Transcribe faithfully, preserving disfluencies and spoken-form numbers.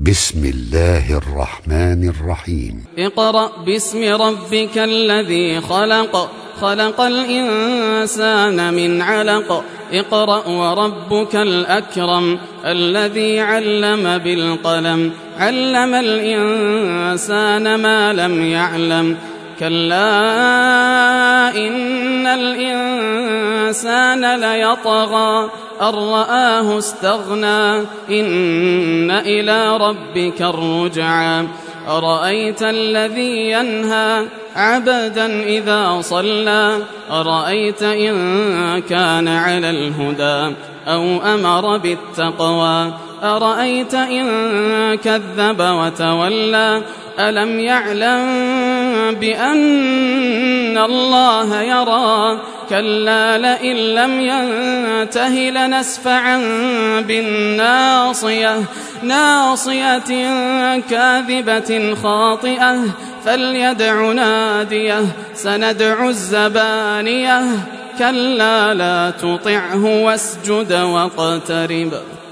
بسم الله الرحمن الرحيم. اقرأ باسم ربك الذي خلق خلق الإنسان من علق اقرأ وربك الأكرم الذي علم بالقلم علم الإنسان ما لم يعلم كلا إن الإنسان ليطغى أن رآه استغنى إن إلى ربك الرجعى أرأيت الذي ينهى عبدا إذا صلى أرأيت إن كان على الهدى أو أمر بالتقوى أرأيت إن كذب وتولى ألم يعلم بأن الله يرى كلا لئن لم ينته لنسفعا بالناصية ناصية كاذبة خاطئة فليدع ناديه سندع الزبانية كلا لا تطعه واسجد واقترب.